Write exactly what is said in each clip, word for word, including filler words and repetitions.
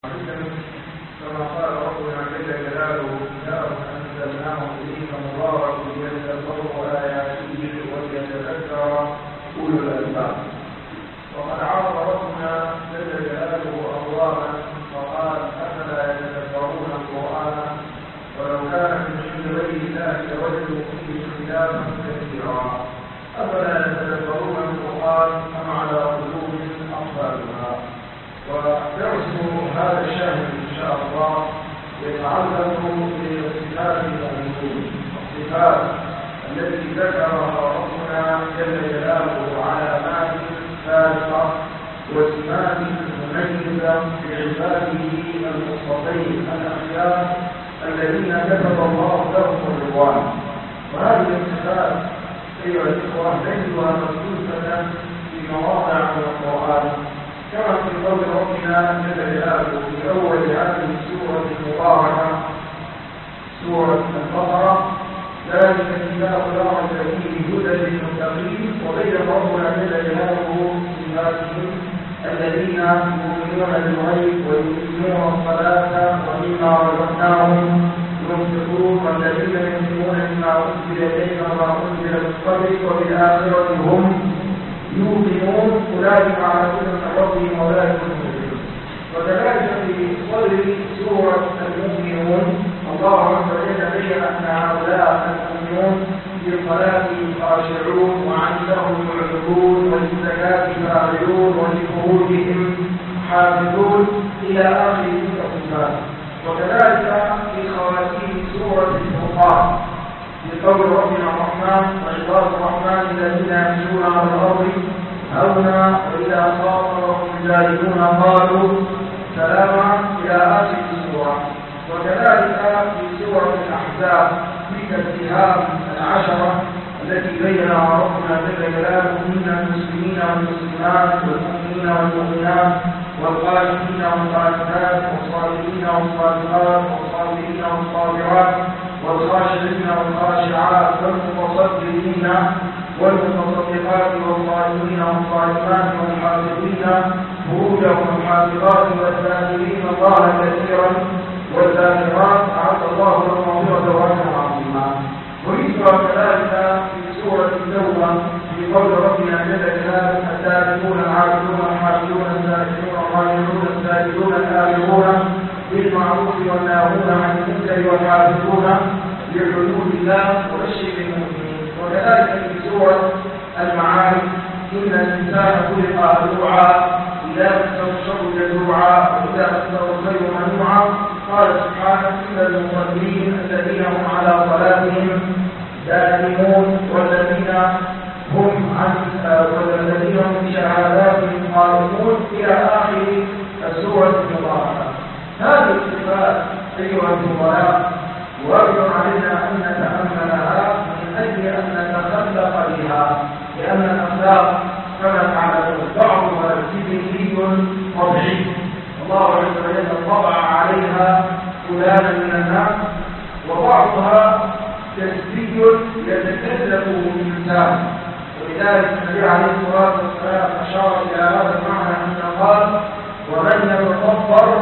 كما قال ربنا جل جلاله كتاب انزلناه اليك مبارك ليدبروا اياته وليتذكر اولو الالباب. وقد عرض ربنا جل جلاله اقواما فقال افلا يتدبرون القران ولو كان من عند غير الله لوجدوا فيه اختلافا كثيرا افلا يتدبرون القران ام على قلوب اقفالها. ودرس هذا الشهر ان شاء الله يتعلق بصفات المؤمنين، الصفات التي ذكرها ربنا جل جلاله علامات سابقه وسمات مميزه بعباده المصطفين الاخيار الذين كتب الله لهم الرضوان. وهذه الصفات ايها الاخوه نجدها مبثوثه في مواضع من القران، كما في قول ربنا جل جلاله في اول هذه السوره المباركه سوره البقره: ذلك الكتاب لا ريب فيه هدى للمتقين. وبين ربنا جل جلاله صفاتهم الذين يؤمنون بالغيب ويقيمون الصلاه ومما رزقناهم ينفقون والذين يؤمنون بما انزل اليك وما انزل من قبلك وبالاخره هم يؤمنون اولئك على هدى من ربهم واولئك هم المفلحون. وكذلك في صدر سوره المؤمنون الله عز وجل بين ان هؤلاء المؤمنون للصلاه خاشعون وعندهم يعرضون وللزكاه فاعلون ولفروجهم حافظون الى اخر تلك الصفات. وكذلك في خواتيم سوره الفرقان لقول ربنا الرحمن: وعباد الرحمن الذين يمشون على الارض هونا واذا خاطبهم الجاهلون قالوا سلاما الى اخر السوره. وكذلك في سوره الاحزاب تلك الاتهام العشره التي بينها ربنا جل جلاله من المسلمين والمسلمات والمؤمنين والمؤمنات والقانتين والقانتات والصابرين والصادقات والصابرين والصابرات والخاشعين والخاشعات والمتصدقين والمتصدقات والصائمين والصائمات والحافظين فروجهم والحافظات والذاكرين الله كثيرا والذاكرات اعد الله لهم مغفرة واجرا عظيما. ومثلها كذلك في سورة التوبة في قول ربنا جل جلاله: السابقون العابدون الحافظون الذاكرون الراجعون الساجدون الآمرون بالمعروف والناهون عن المنكر والحافظون لحدود الله وبشر المؤمنين. وكذلك في سورة المعارف: إن الإنسان خلق هلوعا إذا مسه الشر جزوعا وإذا مسه الخير منوعا. قال سبحانه: إن المصلين الذين هم على صلاتهم دائمون والذين هم عن والذين هم بشهاداتهم قائمون إلى آخر السورة المباركة. هذه الصفات أيها الفضلاء واجب علينا أن نتأملها من أجل أن نتخلق بها، لأن الأخلاق كما تعلمون بعضها جبلي طبيعي، الله عز وجل طبع عليها فلانا من الناس، وبعضها كسبي يتكلف بالإنسان. ولذلك النبي عليه الصلاة والسلام أشار إلى هذا المعنى أن قال: ومن يتطفر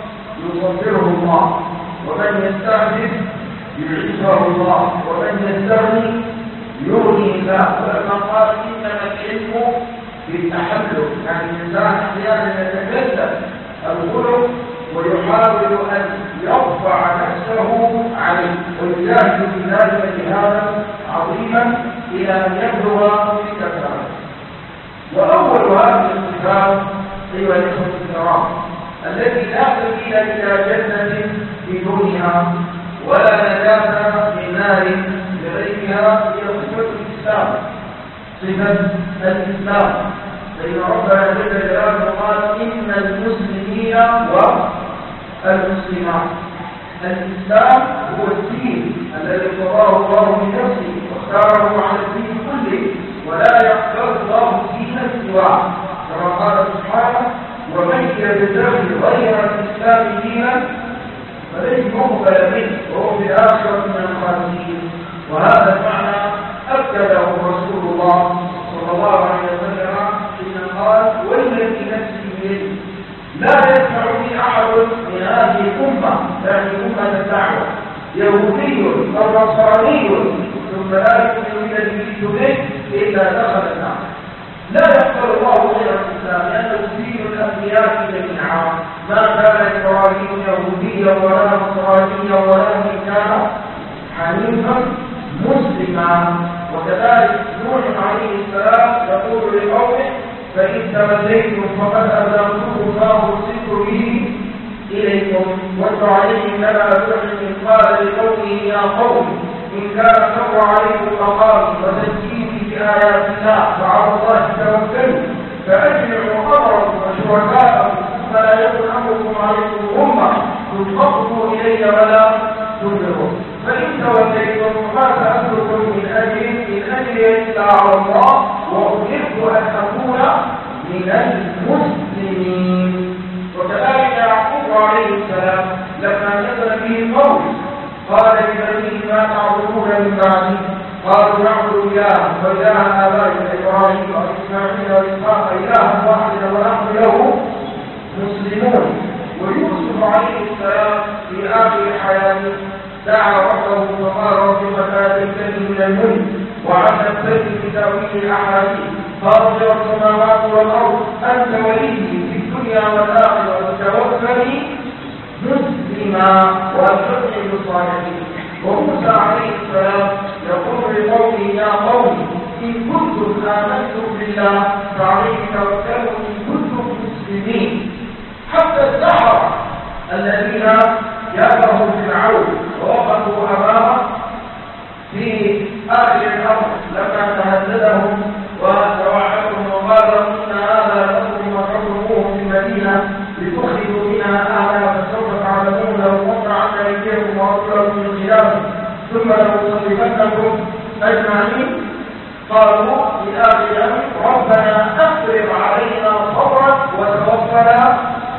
يصبره الله، ومن يستعجل يعيشه الله، ومن يستغني يغني الله. ولما قال: إنما العلم بالتحلل، يعني الإنسان أحيانا يتكلف الخلق ويحاول أن يرفع نفسه عليه ويجاهد في ذلك جهادا عظيما إلى أن يبلغ تلك الدرجة. وأول هذه الصفات أيها الإخوة الكرام التي لا سبيل إلى جنة بدونها ولا نجاة من نار بغيرها هي صفة الإسلام، صفة الإسلام. فإن ربنا جل جلاله قال: إن المسلمين والمسلمات. الإسلام هو الدين الذي ارتضاه الله بنفسه واختاره على الدين كله، ولا يقبل الله دينا سواه، كما قال سبحانه: ومن يبتغي غير الإسلام دينا فلن يقبل منه وهو في الآخرة من الخاسرين. وهذا المعنى أكده رسول الله صلى الله عليه وسلم حين قال: والذي نفسي بيده لا يسمع به أحد من هذه الأمة، يعني أمة الدعوة، يهودي أو نصراني ثم لا يؤمن بالذي جئت به إلا دخل النار. لا يقبل الله غير الإسلام لأنه دين الأنبياء جميعا، ما كان إبراهيم يهوديا ولا نصرانيا ولكن كان حنيفا مسلما. وكذلك نوح عليه السلام يقول لقومه فإن توليتم فقد أبلغتكم ما أرسلت به إليكم. واتل عليهم نبأ نوح إذ قال لقومه يا قوم إن كان كبر عليكم مقامي وتذكيري بآيات الله فعلى الله توكلوا فأجمعوا أمركم وشركاءكم ثم لا يكن أمركم عليكم غمة ثم اقضوا إلي ولا تنذروا. فإن توليتم فما سألتكم من أجر إن أجري إلا على الله وأمرت أن أكون من المسلمين. وكذلك يعقوب عليه السلام لما نزل به القول قال لبنيه ما تعبدون من بعدي قالوا نعبد إله وإله آبائنا إبراهيم وإسماعيل وإسحاق إلها واحدا ونحن له مسلمون. ويوسف عليه السلام في آخر حياته دعا ربه فقال رب قد آتيتني من الملك وعلمتني بتأويل الأحاديث فاطر السماوات والأرض أنت وليي في الدنيا والآخرة وتوفني مسلما والحقني بالصالحين. وموسى عليه السلام يقول لقومه يا قوم إن كنتم آمنتم بالله فعليه توكلوا إن كنتم مسلمين. حتى السحرة الذين جاءهم فرعون ووقفوا أمامه في آخر الأمر لما تهددهم وتوعدهم وقال إن هذا لكم وحرموه في المدينة لتخرجوا منها أهلها فسوف تعلمون لو قطع عنا أيديكم وأرجلكم من خلاف ثم لنصرفنكم أجمعين. قالوا في آخر الأمر ربنا أفرغ علينا صبرا وتوفنا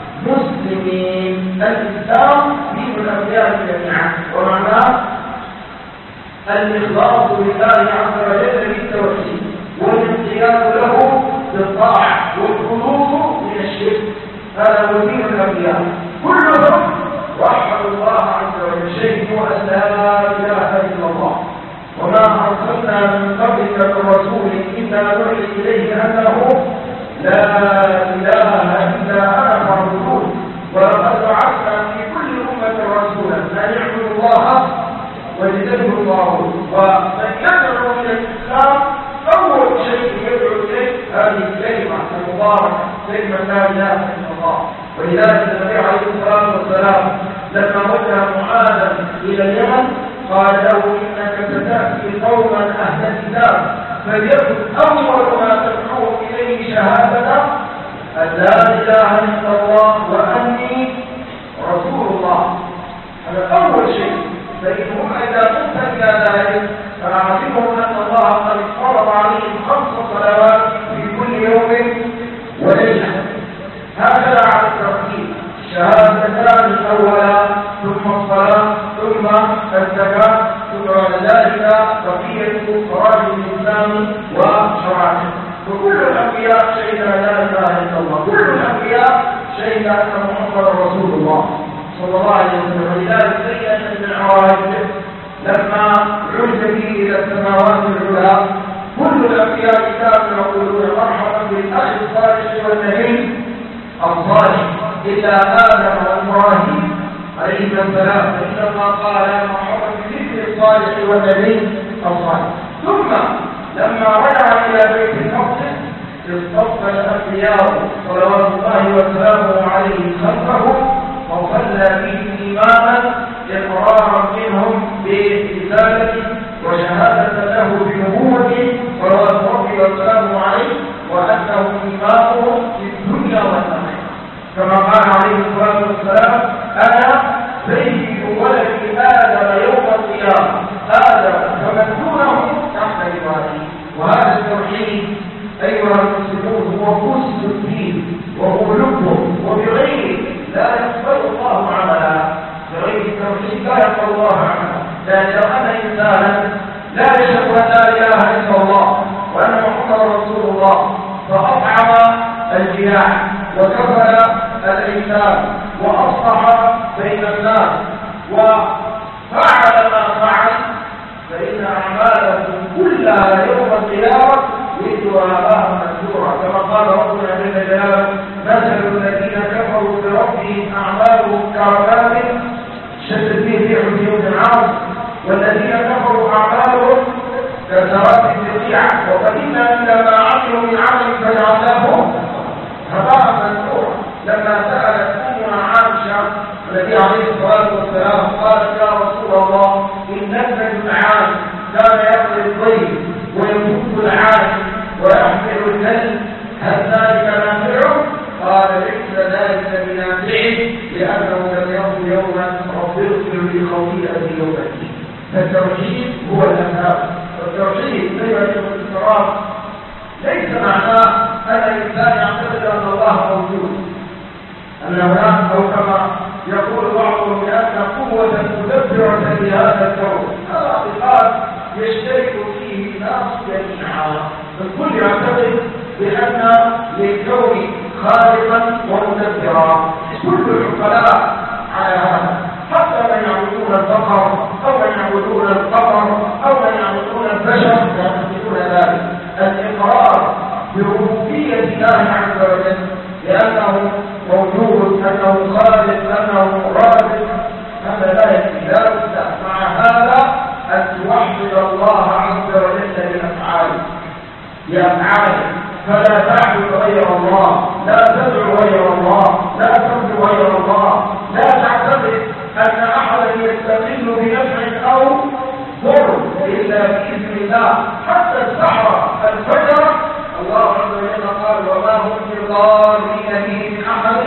مسلمين. الإسلام دين الأنبياء جميعا ومعناه الإخلاص لله عز وجل بالتوحيد والانقياد له بالطاعة والخلوص من الشرك. هذا هو دين الأنبياء كلهم وحدوا الله عز وجل شهدوا أن لا إله إلا الله وما أرسلنا من قبلك من رسول إلا نوحي إليه أنه لا إله إلا أنا فاعبدون. ولقد بعثنا في كل أمة رسولا أن يعبدوا الله واجتنبوا الطاغوت. ومن يدعو إلى الإسلام أول شيء يدعو إليه هذه الكلمة المباركة كلمة لا إله إلا الله. ولذلك النبي عليه الصلاة والسلام لما وجه معاذا إلى اليمن قال له إنك ستأتي قوما أهل الكتاب فليكن أول ما تدعوهم إليه شهادة أن لا إله إلا الله وأني رسول الله. هذا أول شيء. فإنهم إذا قمت إلى ذلك فأعلمهم أن الله قد فرض عليهم خمس صلوات في كل يوم وليلة. هكذا على الترتيب شهادتان الأولى ثم الصلاة ثم الزكاة ثم بعد ذلك بقية فرائض الإسلام وشرائعه. وكل الأنبياء شهد لا إله إلا الله. كل الأنبياء شهد أن محمدا رسول الله صلى الله عليه وسلم. ولذلك بين المعراج لما عرج به إلى السماوات العلى كل الأنبياء كانوا يقولون مرحبا بالأخ الصالح والنبي الصالح إلا آدم وإبراهيم عليه السلام فإنما قال مرحبا بالابن الصالح والنبي الصالح. ثم لما رجع إلى بيت المقدس اصطف الأنبياء صلوات الله وسلامه عليه خلفه وصلى بهم إماما إقرارا منهم برسالته وشهادة له بنبوته صلوات ربي وسلامه عليه وأنه إمامهم في الدنيا والآخرة كما قال عليه الصلاة والسلام أنا سيد ولد آدم يوم القيامة آدم فمن دونه تحت إبراهيم. وهذا التوحيد أيها المسلمون هو قوس الدين وهو لبه وبغيره لا يقبل الله عملا. بغير التوحيد لا يقبل الله عملا. لأن لو أن إنسانا لا يشهد أن لا إله إلا الله وأن محمدا رسول الله فأطعم الجياع وكفل الإنسان وأصلح بين الناس وفعل ما فعل فإن أعماله كلها يوم القيامة يجدها هباء منثورا، كما قال ربنا جل جلاله: مثل الذين كفروا بربهم أعمالهم كرماد شدت به ريح يوم عاصف، والذين كفروا أعمالهم كسراب بقيعة، وقدمنا إلى ما عملوا من عمل فجعلناه هباء منثورا. لما سألت أمنا عائشة النبي عليه الصلاة والسلام قالت: يا رسول الله، إن ابن العام كان يقضي الضيف ويفك العالم ويحمل الكلب، هل ذلك نافعه؟ قال: ليس ذلك بنافعه، لأنه لم يقل يوما رب اغفر لي خطيئتي يوم الدين. فالتوحيد هو الأساس. والتوحيد أيها الكرام ليس معناه أن الإنسان يعتقد أن الله موجود، أن هناك أو كما يقول بعضهم بأن قوة مدبرة لهذا الكون. هذا اعتقاد يشترك فيه الناس جميعا، الكل يعتقد بأن للكون خالقا ومدبرا، كل العقلاء على هذا، حتى من يعبدون البقر أو من يعبدون القمر أو من يعبدون البشر يعتقدون ذلك. الإقرار بربوبية الله عز وجل، لأنه موجود، أنه خالق، أنه رازق، هذا لا يكفي، لا بد مع هذا أن توحد الله عز وجل بأفعاله بأفعاله فلا تعبد غير الله، لا تدعو غير الله، لا ترجو غير الله، لا تعتقد أن أحدا يستقل بنفع أو ضر إلا بإذن الله. حتى السحرة الفجر الله عز وجل قال: وما هم بضارين به من أحد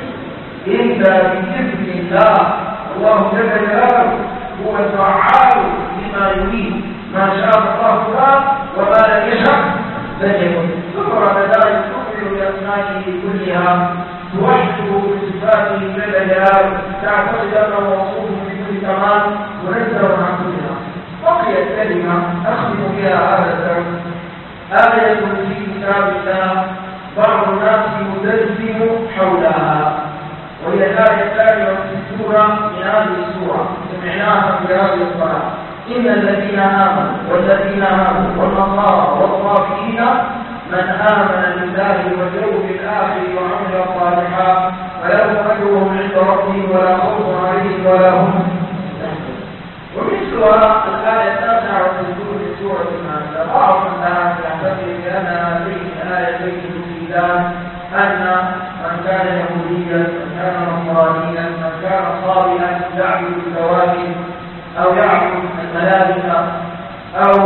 إلا بإذن الله. الله جل جلاله هو الفعال لما يريد، ما شاء الله فعل وما لم يشاء لم يكن. ثم بعد ذلك تؤمن بأسمائه كلها، توحده بصفاته جل جلاله، تعتقد أنه موصوف بكل كمال منزه عن كلها. بقيت كلمة أختم بها هذا الدرس، آية في كتاب الله بعض الناس يدلزم حولها، وهي الآية الثانية والستون من هذه السورة، سمعناها في هذه الصلاة: إن الذين آمنوا والذين هادوا والنصارى والصابئين من آمن بالله واليوم الآخر وعمل صالحا فلهم أجرهم عند ربهم ولا خوف عليهم ولا هم يحزنون. ومثلها الآية التاسعة والستون من سورة المائدة. بعض الناس يعتقد بأن هذين الآيتين تفيدان أن من كان يهوديا، من كان نصرانيا، من كان صابئا يعبد الكواكب أو يعبد الملائكة أو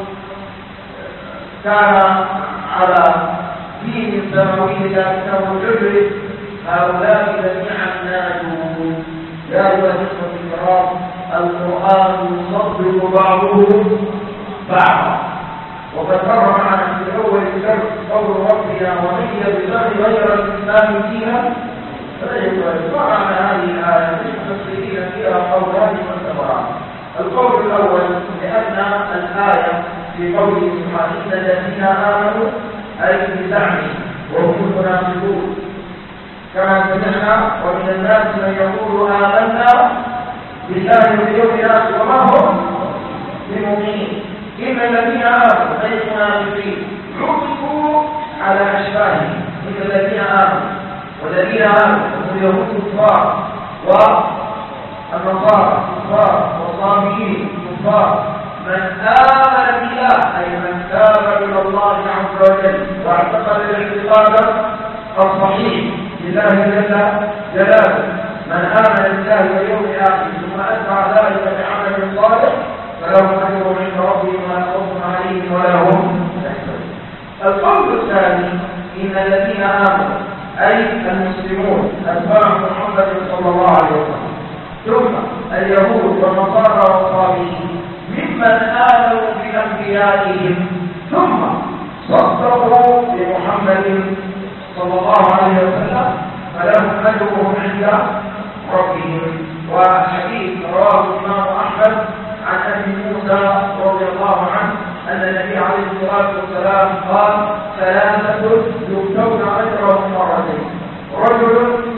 كان على دين سماوي لكنه يدرك، هؤلاء جميعا ناجون. يا أيها الإخوة الكرام، القرآن يصدق بعضه بعضا، وقد مر معنا في أول الدرس قول ربنا: ومن يبتغي غير الإسلام دينا فلن يقبل. معنى هذه الآية للمفسرين فيها قولان معتبران. القول الأول لأن الآية في قوله سبحانه: إن الذين آمنوا أي بزعمهم وهم المنافقون، كما سمعنا: ومن الناس من يقول آمنا بالله واليوم الآخر وما هم بمؤمنين. إن الذين آمنوا أي المنافقين عطفوا على أشباههم. إن الذين آمنوا والذين آمنوا هم اليهود كفار والنصارى كفار والصابئين كفار. من آمن بالله أي من تاب إلى الله عز وجل واعتقد الاعتقاد الصحيح لله جل جلاله، من آمن بالله واليوم الآخر ثم أتبع ذلك بعمل صالح فلهم أجر عند ربهم ولا خوف عليهم ولا هم يحزنون. القول الثاني: إن الذين آمنوا أي المسلمون أتباع محمد صلى الله عليه وسلم، ثم اليهود والنصارى والصابئين ممن آمنوا بأنبيائهم ثم صدقوا بمحمد صلى الله عليه وسلم فلهم أجرهم عند ربهم. والحديث رواه الإمام أحمد عن أبي موسى رضي الله عنه أن النبي عليه الصلاة والسلام قال: ثلاثة يؤتون أجرهم مرتين: رجل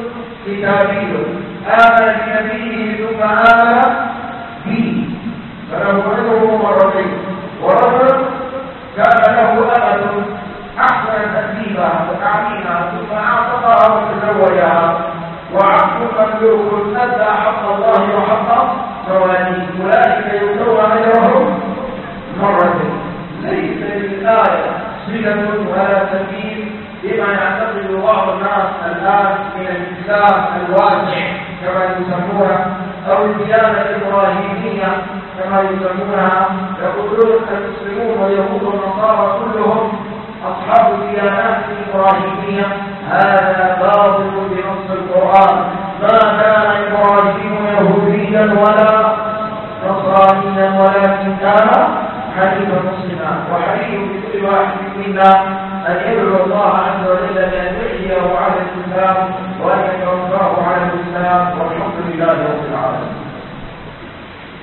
كتابي آمن بنبيه ثم آمن به فله عذره مرتين. ورجل كان له أمة أحسن تأديبها وتعليمها ثم أعتقها وتزوجها وعبد مملوك أدى حق الله وحق مواليه أولئك يؤتون أجرهم مرتين. ليس للآية صلة ولا تمييز بما يعتقد بعض الناس الآن من الإسلام الواسع كما يسمونها أو الديانة الإبراهيمية كما يسمونها. يقولون المسلمون واليهود والنصارى كلهم أصحاب الديانات الإبراهيمية. هذا باطل بنص القرآن. ما كان إبراهيم يهوديا ولا نصرانيا ولكن كان حنيفا مسلما. وحري بكل واحد منا أن يدعو الله عز وجل بأن يحييه على الإسلام وأن يتوفاه على الإسلام والحمد لله رب العالمين.